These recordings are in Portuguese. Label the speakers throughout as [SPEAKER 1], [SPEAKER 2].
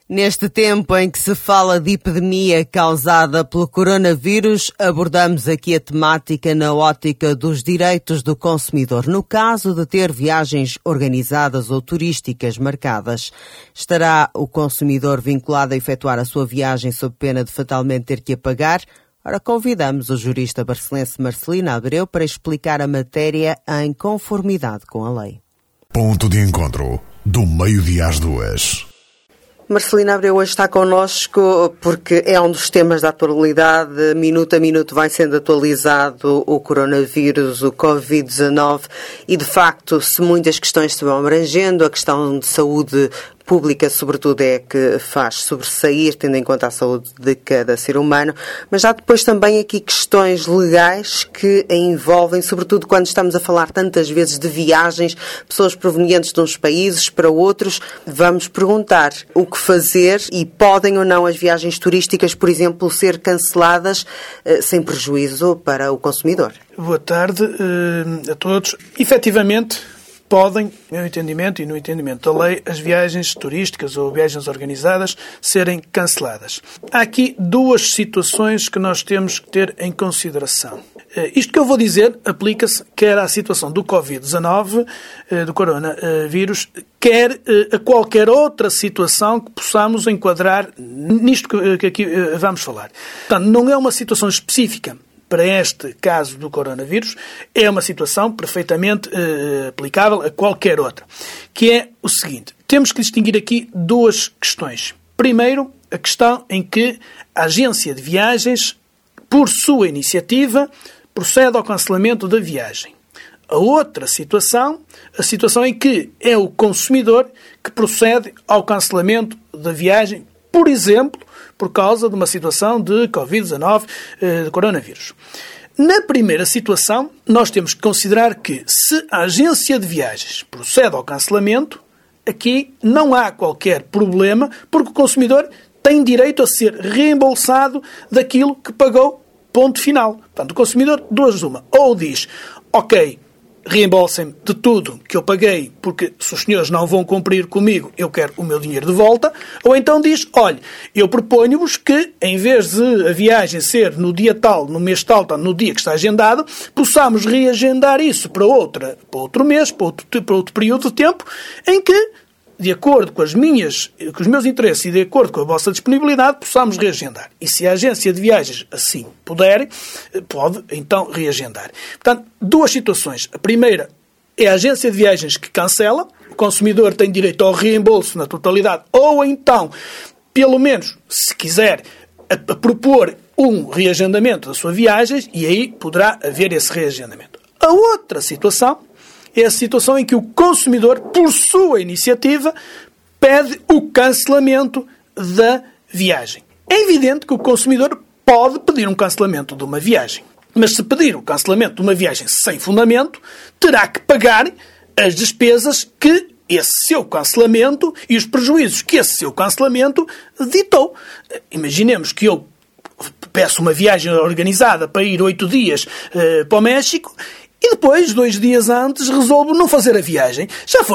[SPEAKER 1] Neste tempo em que se fala de epidemia causada pelo coronavírus, abordamos aqui a temática na ótica dos direitos do consumidor. No caso de ter viagens organizadas ou turísticas marcadas, estará o consumidor vinculado a efetuar a sua viagem sob pena de fatalmente ter que a pagar? Ora, convidamos o jurista barcelense Marcelino Abreu para explicar a matéria em conformidade com a lei.
[SPEAKER 2] Ponto de encontro, do meio-dia às 2.
[SPEAKER 1] Marcelino Abreu hoje está connosco porque é um dos temas da atualidade. Minuto a minuto vai sendo atualizado o coronavírus, o Covid-19, e de facto, se muitas questões se vão abrangendo, a questão de saúde pública, sobretudo, é que faz sobressair, tendo em conta a saúde de cada ser humano, mas há depois também aqui questões legais que a envolvem, sobretudo quando estamos a falar tantas vezes de viagens, pessoas provenientes de uns países para outros. Vamos perguntar o que fazer e podem ou não as viagens turísticas, por exemplo, ser canceladas sem prejuízo para o consumidor.
[SPEAKER 3] Boa tarde a todos. Efetivamente, podem, no meu entendimento e no entendimento da lei, as viagens turísticas ou viagens organizadas serem canceladas. Há aqui duas situações que nós temos que ter em consideração. Isto que eu vou dizer aplica-se quer à situação do Covid-19, do coronavírus, quer a qualquer outra situação que possamos enquadrar nisto que aqui vamos falar. Portanto, não é uma situação específica para este caso do coronavírus, é uma situação perfeitamente aplicável a qualquer outra, que é o seguinte: temos que distinguir aqui duas questões. Primeiro, a questão em que a agência de viagens, por sua iniciativa, procede ao cancelamento da viagem. A outra situação, a situação em que é o consumidor que procede ao cancelamento da viagem, por exemplo, por causa de uma situação de Covid-19, de coronavírus. Na primeira situação, nós temos que considerar que, se a agência de viagens procede ao cancelamento, aqui não há qualquer problema, porque o consumidor tem direito a ser reembolsado daquilo que pagou, ponto final. Portanto, o consumidor, duas uma, ou diz, ok, reembolsem-me de tudo que eu paguei, porque se os senhores não vão cumprir comigo, eu quero o meu dinheiro de volta. Ou então diz, olha, eu proponho-vos que, em vez de a viagem ser no dia tal, no mês tal, no dia que está agendado, possamos reagendar isso para outro mês, para outro período de tempo, em que, de acordo com com os meus interesses e de acordo com a vossa disponibilidade, possamos reagendar. E se a agência de viagens assim puder, pode então reagendar. Portanto, duas situações. A primeira é a agência de viagens que cancela, o consumidor tem direito ao reembolso na totalidade, ou então, pelo menos, se quiser, a propor um reagendamento da sua viagem, e aí poderá haver esse reagendamento. A outra situação é a situação em que o consumidor, por sua iniciativa, pede o cancelamento da viagem. É evidente que o consumidor pode pedir um cancelamento de uma viagem, mas se pedir o cancelamento de uma viagem sem fundamento, terá que pagar as despesas que esse seu cancelamento e os prejuízos que esse seu cancelamento ditou. Imaginemos que eu peço uma viagem organizada para ir 8 dias para o México, e depois, 2 dias antes, resolvo não fazer a viagem.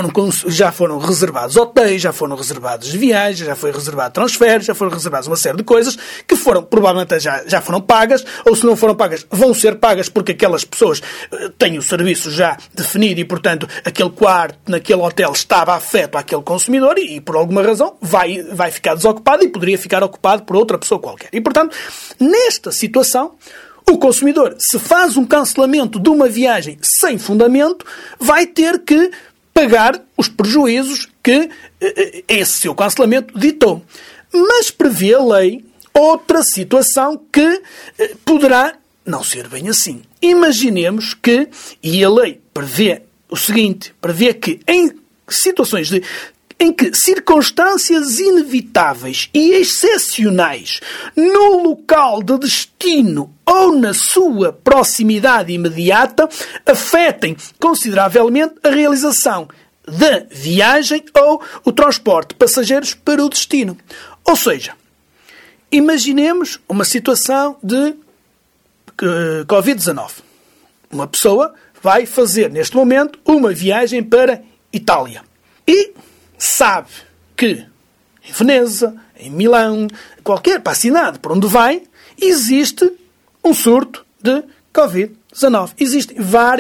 [SPEAKER 3] Já foram reservados hotéis, já foram reservados viagens, já foi reservado transferes, já foram reservadas uma série de coisas que provavelmente já foram pagas, ou se não foram pagas, vão ser pagas porque aquelas pessoas têm o serviço já definido e, portanto, aquele quarto naquele hotel estava afeto àquele consumidor e por alguma razão, vai ficar desocupado e poderia ficar ocupado por outra pessoa qualquer. E, portanto, nesta situação, o consumidor, se faz um cancelamento de uma viagem sem fundamento, vai ter que pagar os prejuízos que esse seu cancelamento ditou. Mas prevê a lei outra situação que poderá não ser bem assim. Imaginemos que, e a lei prevê o seguinte, prevê que em situações em que circunstâncias inevitáveis e excepcionais no local de destino ou na sua proximidade imediata afetem consideravelmente a realização da viagem ou o transporte de passageiros para o destino. Ou seja, imaginemos uma situação de Covid-19. Uma pessoa vai fazer, neste momento, uma viagem para Itália. E sabe que em Veneza, em Milão, para a cidade por onde vai, existe um surto de Covid-19. Existem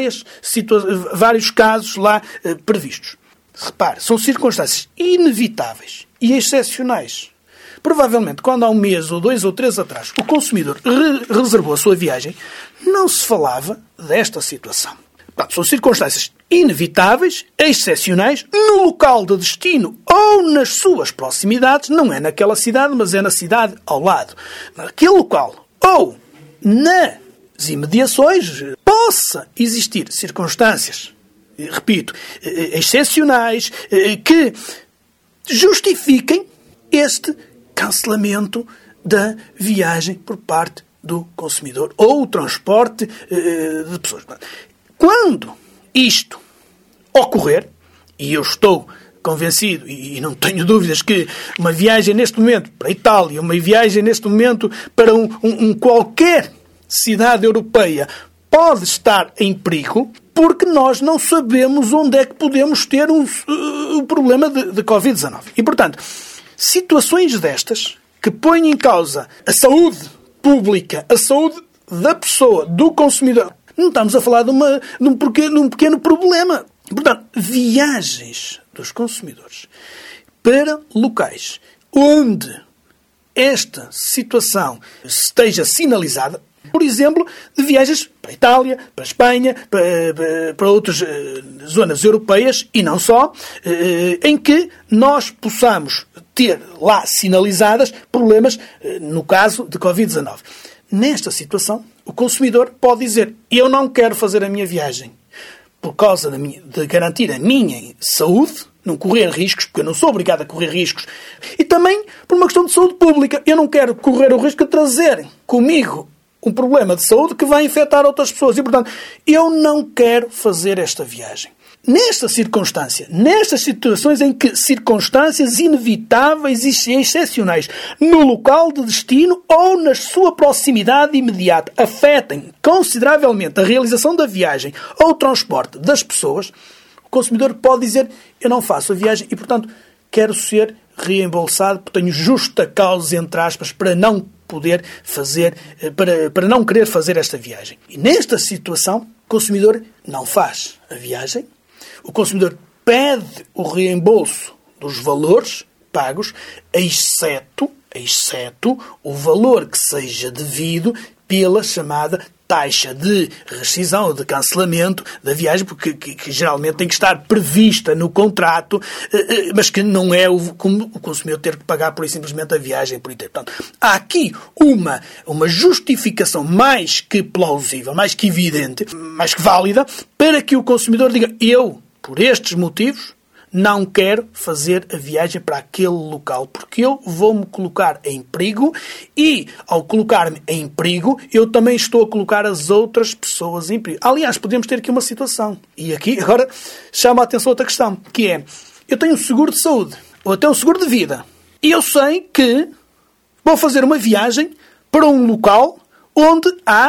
[SPEAKER 3] vários casos lá previstos. Repare, são circunstâncias inevitáveis e excepcionais. Provavelmente, quando há um mês, ou 2 ou 3 atrás, o consumidor reservou a sua viagem, não se falava desta situação. Portanto, são circunstâncias inevitáveis, excepcionais, no local de destino ou nas suas proximidades, não é naquela cidade, mas é na cidade ao lado. Naquele local ou nas imediações possa existir circunstâncias, repito, excepcionais, que justifiquem este cancelamento da viagem por parte do consumidor ou o transporte de pessoas. Quando isto ocorrer, e eu estou convencido e não tenho dúvidas que uma viagem neste momento para a Itália, uma viagem neste momento para qualquer cidade europeia pode estar em perigo, porque nós não sabemos onde é que podemos ter o problema de Covid-19. E, portanto, situações destas que põem em causa a saúde pública, a saúde da pessoa, do consumidor, não estamos a falar de um pequeno problema. Portanto, viagens dos consumidores para locais onde esta situação esteja sinalizada, por exemplo, de viagens para a Itália, para a Espanha, para outras zonas europeias e não só, em que nós possamos ter lá sinalizadas problemas, no caso de Covid-19. Nesta situação, o consumidor pode dizer: eu não quero fazer a minha viagem por causa de garantir a minha saúde, não correr riscos, porque eu não sou obrigado a correr riscos, e também por uma questão de saúde pública. Eu não quero correr o risco de trazer comigo um problema de saúde que vai infectar outras pessoas. E, portanto, eu não quero fazer esta viagem. Nesta circunstância, nestas situações em que circunstâncias inevitáveis e excepcionais no local de destino ou na sua proximidade imediata afetem consideravelmente a realização da viagem ou o transporte das pessoas, o consumidor pode dizer: eu não faço a viagem e, portanto, quero ser reembolsado porque tenho justa causa, entre aspas, para não poder fazer, para não querer fazer esta viagem. E nesta situação, o consumidor não faz a viagem, o consumidor pede o reembolso dos valores pagos, exceto o valor que seja devido pela chamada taxa de rescisão ou de cancelamento da viagem, porque que geralmente tem que estar prevista no contrato, mas que não é como o consumidor ter que pagar por simplesmente a viagem por inteiro. Portanto, há aqui uma justificação mais que plausível, mais que evidente, mais que válida, para que o consumidor diga: eu, por estes motivos, não quero fazer a viagem para aquele local, porque eu vou-me colocar em perigo e, ao colocar-me em perigo, eu também estou a colocar as outras pessoas em perigo. Aliás, podemos ter aqui uma situação. E aqui, agora, chama a atenção outra questão, que é: eu tenho um seguro de saúde, ou até um seguro de vida, e eu sei que vou fazer uma viagem para um local onde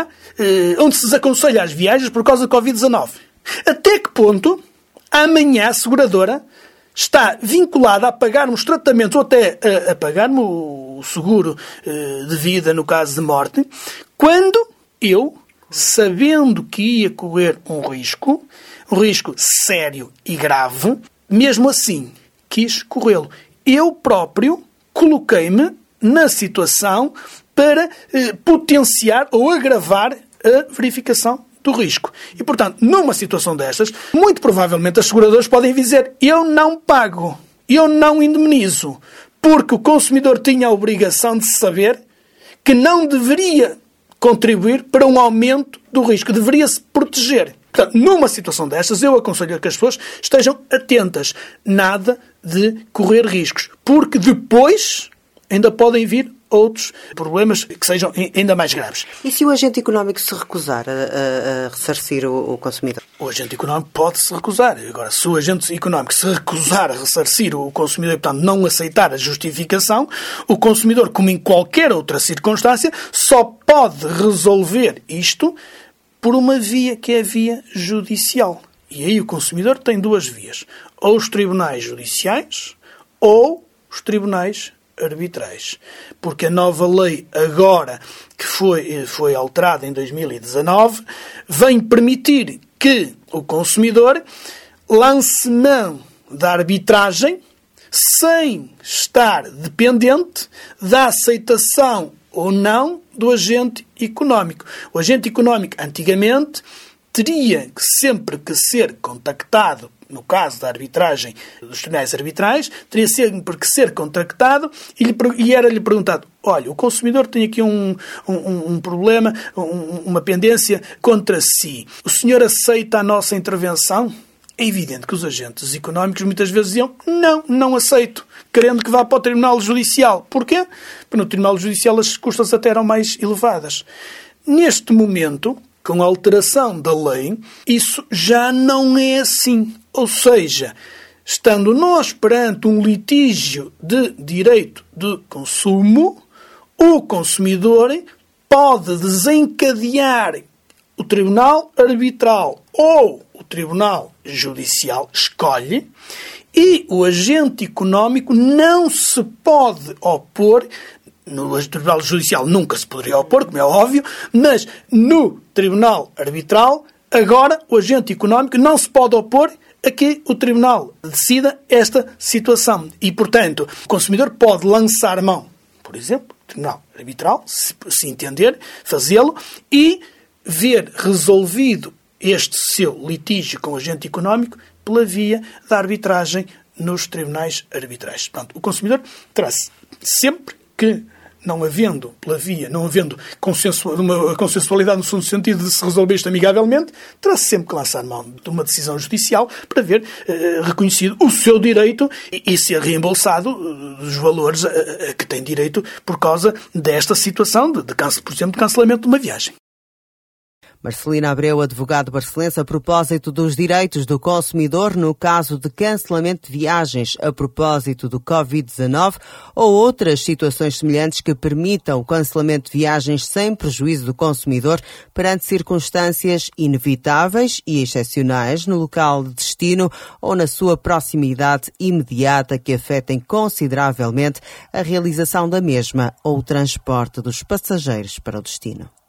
[SPEAKER 3] se desaconselha as viagens por causa da Covid-19. Até que ponto amanhã a seguradora está vinculada a pagar-me os tratamentos ou até a pagar-me o seguro de vida no caso de morte, quando eu, sabendo que ia correr um risco sério e grave, mesmo assim quis corrê-lo. Eu próprio coloquei-me na situação para potenciar ou agravar a verificação do risco. E, portanto, numa situação destas, muito provavelmente as seguradoras podem dizer: eu não pago, eu não indemnizo, porque o consumidor tinha a obrigação de saber que não deveria contribuir para um aumento do risco, deveria se proteger. Portanto, numa situação destas, eu aconselho que as pessoas estejam atentas. Nada de correr riscos, porque depois ainda podem vir outros problemas que sejam ainda mais graves.
[SPEAKER 1] E se o agente económico se recusar a ressarcir o consumidor?
[SPEAKER 3] O agente económico pode-se recusar. Agora, se o agente económico se recusar a ressarcir o consumidor e, portanto, não aceitar a justificação, o consumidor, como em qualquer outra circunstância, só pode resolver isto por uma via que é a via judicial. E aí o consumidor tem duas vias: ou os tribunais judiciais ou os tribunais arbitrais. Porque a nova lei agora, que foi alterada em 2019, vem permitir que o consumidor lance mão da arbitragem sem estar dependente da aceitação ou não do agente económico. O agente económico, antigamente, teria sempre que ser contactado, no caso da arbitragem, dos tribunais arbitrais, teria sempre que ser contactado e era-lhe perguntado: olha, o consumidor tem aqui um problema, uma pendência contra si. O senhor aceita a nossa intervenção? É evidente que os agentes económicos muitas vezes diziam: não aceito, querendo que vá para o Tribunal Judicial. Porquê? Porque no Tribunal Judicial as custas até eram mais elevadas. Neste momento, com a alteração da lei, isso já não é assim. Ou seja, estando nós perante um litígio de direito de consumo, o consumidor pode desencadear o Tribunal Arbitral ou o Tribunal Judicial, escolhe, e o agente económico não se pode opor. No Tribunal Judicial nunca se poderia opor, como é óbvio, mas no Tribunal Arbitral, agora o agente económico não se pode opor a que o Tribunal decida esta situação. E, portanto, o consumidor pode lançar mão, por exemplo, do Tribunal Arbitral, se entender, fazê-lo, e ver resolvido este seu litígio com o agente económico pela via da arbitragem nos tribunais arbitrais. Portanto, o consumidor terá sempre que, não havendo uma consensualidade no sentido de se resolver isto amigavelmente, terá sempre que lançar mão de uma decisão judicial para ver reconhecido o seu direito e ser reembolsado dos valores a que tem direito por causa desta situação, por exemplo, de cancelamento de uma viagem.
[SPEAKER 1] Marcelino Abreu, advogado barcelense, a propósito dos direitos do consumidor no caso de cancelamento de viagens a propósito do Covid-19 ou outras situações semelhantes que permitam o cancelamento de viagens sem prejuízo do consumidor perante circunstâncias inevitáveis e excepcionais no local de destino ou na sua proximidade imediata que afetem consideravelmente a realização da mesma ou o transporte dos passageiros para o destino.